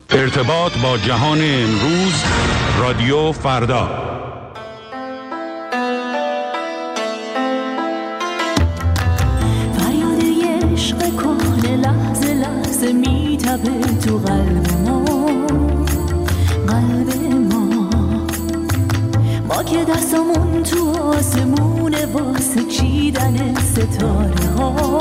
ارتباط با جهان امروز، رادیو فردا. فریاد عشق کهنه لحظه لحظه میتپه تو قلب ما، ما که دستمون تو آسمونه واسه چیدن ستاره ها.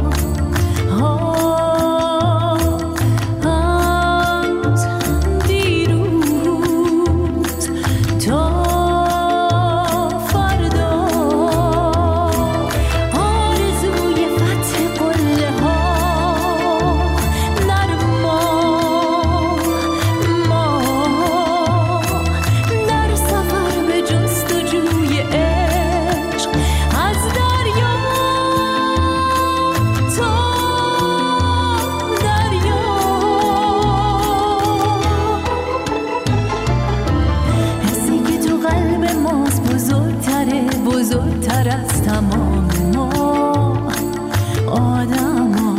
بزرگتر از تمام ما آدما،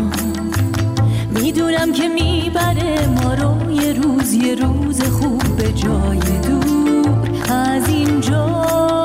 میدونم که میبره ما رو یه روز خوب به جای دور از اینجا.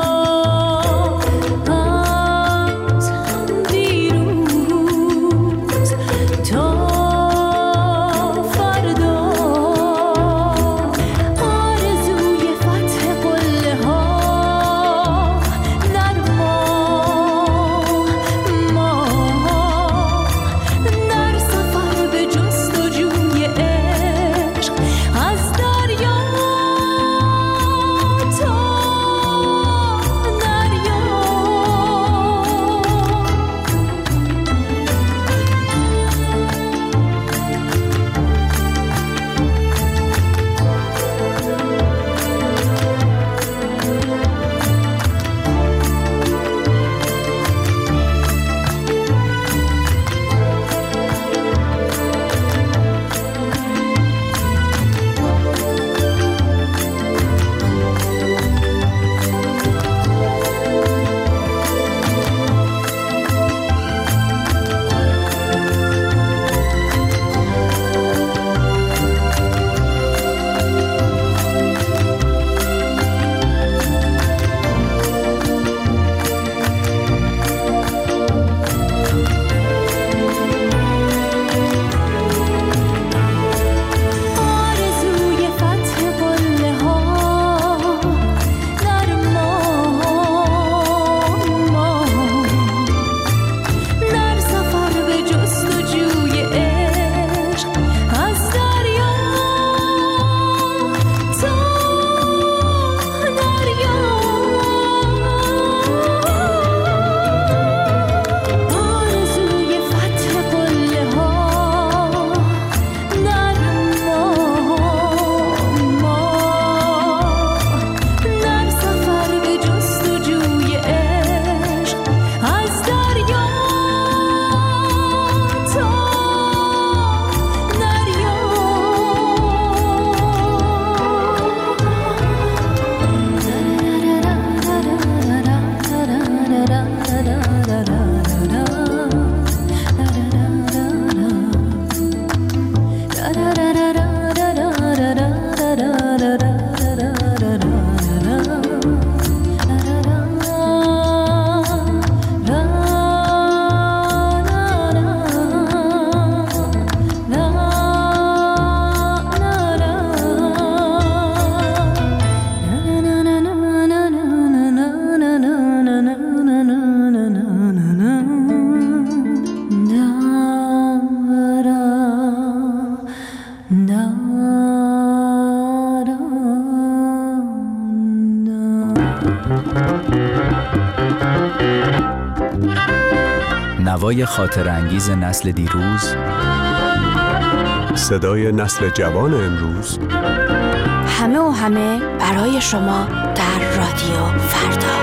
نوای خاطر انگیز نسل دیروز، صدای نسل جوان امروز، همه برای شما در رادیو فردا.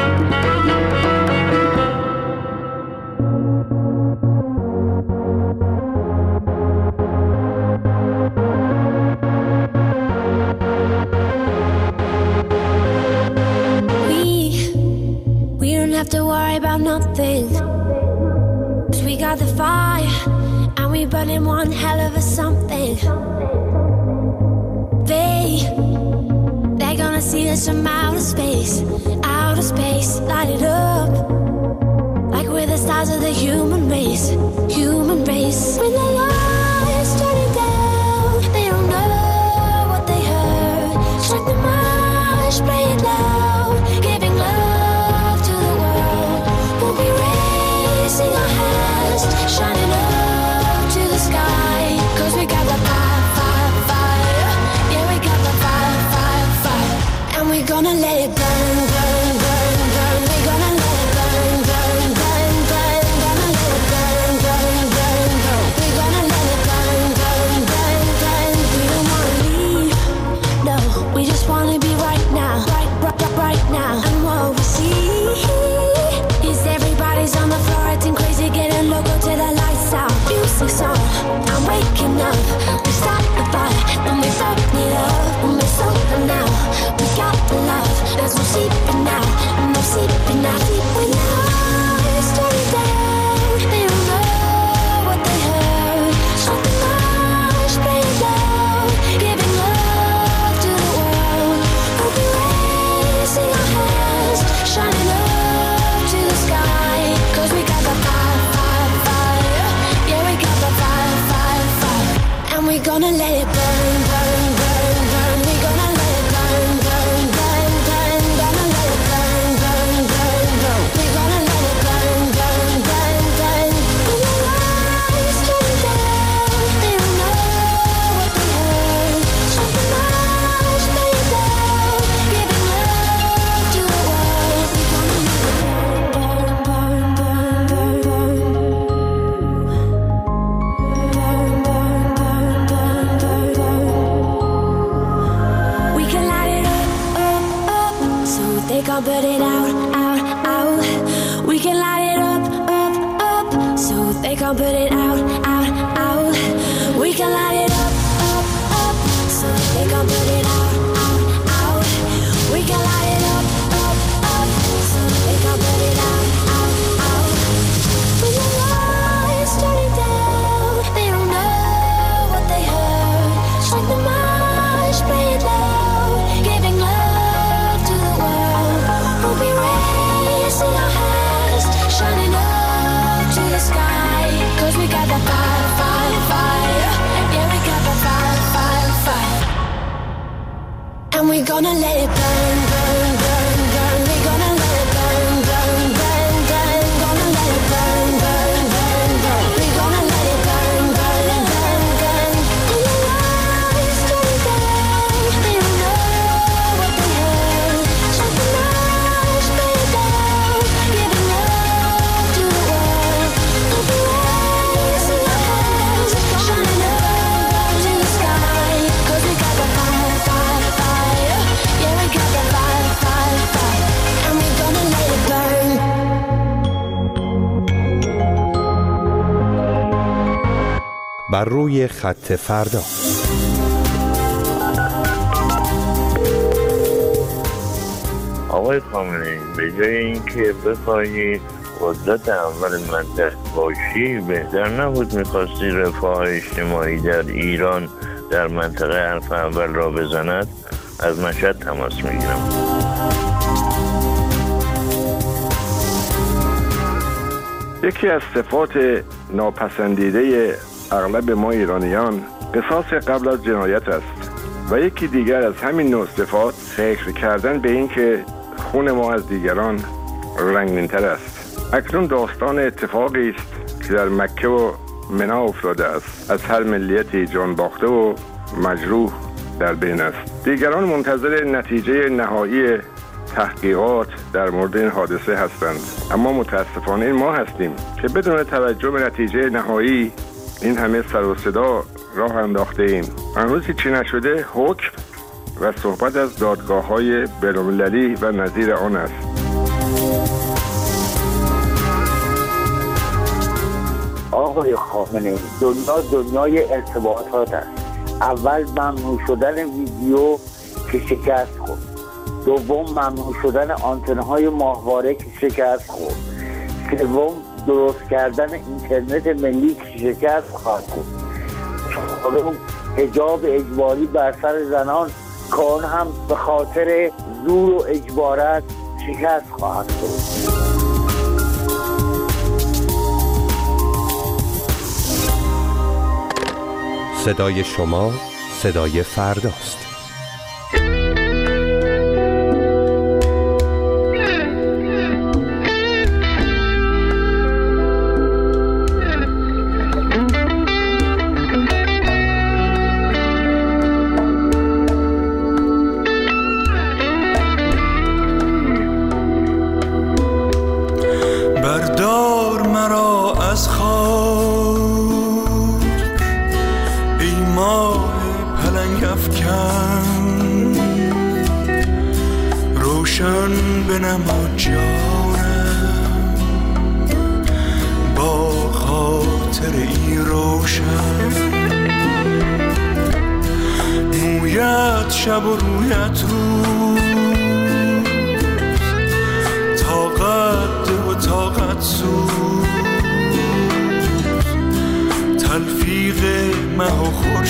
We don't have to worry about nothing, 'cause we got the fire and we burning one hell of a something. us from outer space, light it up. Like we're the stars of the human race. When the lights turning down, they don't know what they heard. Strike the march, play it loud, giving love to the world. We'll be raising our hands, shining up to the sky. 'Cause we got the fire. Yeah, we got the fire. And we're gonna let it burn. We're gonna let it burn. Gonna let it burn. We're gonna let it burn. We don't wanna leave, no. We just wanna be right now, right now. And what we see is everybody's on the floor acting crazy, getting loco till the lights out. Music's on, I'm waking up. We start the fire, and we burn it up. And we're sober now, we got the love. There's no sleeping now, no sleeping now. When the lights turn down, they don't know what they heard. Shut the march, play it loud, giving love to the world. We'll be raising our hands, shining up to the sky. 'Cause we got the fire. Yeah, we got the fire. And we're gonna let it burn. We're gonna let it burn. Gonna let it burn. We're gonna let it burn. When the lights turn down, they don't know what they heard. Shut the march, play it loud, giving love to the world. We're gonna let it burn. We can light it up, so they can't put it out. We can light it up, so they can't put it out. We can light it up, so they can't put it out. We can light it up, so they can't put it out. When the lights turn down, they don't know what they heard. Strike the march, play it loud, giving love to the world. We'll be raising our hands, shining up to the sky. 'Cause we got the fire. Yeah, we got the fire. And we're gonna let it burn. We're gonna let it burn. Gonna let it burn. We're gonna let it burn. When the lights turn down, they don't know what they heard. Shut the march, play it loud, giving love to the world. We'll be raising our hands, shining up to the sky. 'Cause we got the fire. Yeah, we got the fire. And we're gonna let it burn. بر روی خط فردا. آقای خامنه‌ای، به جای اینکه بخواهی قدرت اول منطقه باشی، بهتر نبود می‌خواستی رفاه اجتماعی در ایران در منطقه حرف اول را بزند؟ از مشهد تماس می‌گیرم. یکی از صفات ناپسندیده اغلب ما ایرانیان قصاص قبل از جنایت است و یکی دیگر از همین نوع صفات فکر کردن به این که خون ما از دیگران رنگین‌تر است. اکنون داستان اتفاقی است که در مکه و منی افتاده است. از هر ملیتی جان باخته و مجروح در بین است. دیگران منتظر نتیجه نهایی تحقیقات در مورد این حادثه هستند، اما متاسفانه این ما هستیم که بدون توجه به نتیجه نهایی این همه سر و صدا راه انداخته ایم. هنوز چی نشده حکم و صحبت از دادگاه‌های بین‌المللی و نظیر آن است. آقای خامنه‌ای، دنیای ارتباطات است. اول ممنوع شدن ویدیو که شکست خورد، دوم ممنوع شدن آنتن‌های ماهواره که شکست خورد، سوم درست کردن اینترنت ملی که شکست خواهد خورد، چهارم حجاب اجباری بر سر زنان که آن هم به خاطر زور و اجبارت شکست خواهد شد. صدای شما صدای فرداست. بردار مرا از خاک ای ماه پلنگ افکن، روشن بنما جانم با خاطر ای روشن. مویت شب و رویت روز، طاقت ده و طاقت سوز، تلفیق مه و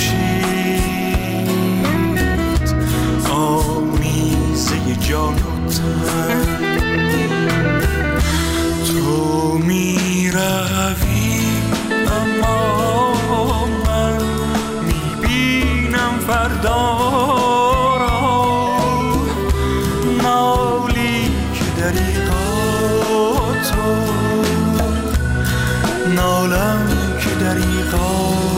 خورشید، آمیزه جان و تن. تو می روی اما من می بینم فردا را، نالی که دریغا تو، نالم که دریغا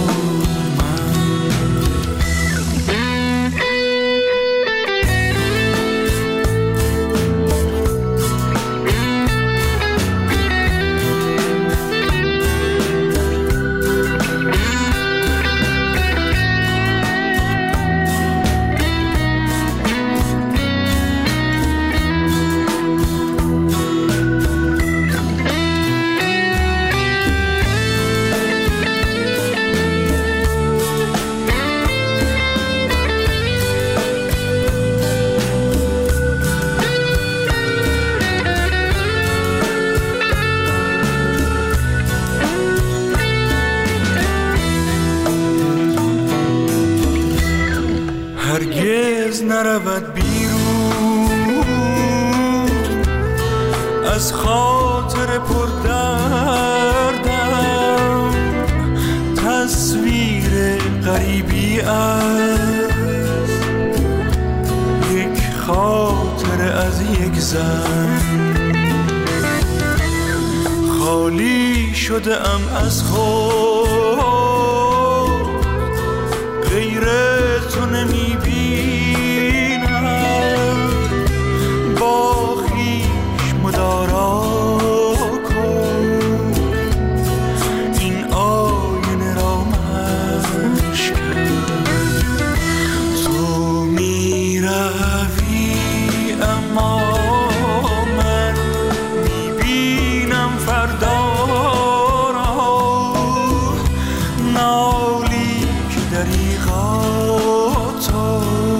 هرگز نرود بیرون از خاطر پردردم، تصویر غریبی از یک خاطر از یک زن. خالی شده ام از خود، غیر تو نمی بینم، با خویش مدارا کن این آینه را مشکن. تو می روی اما من می بینم فردا را، نالی که دریغا تو،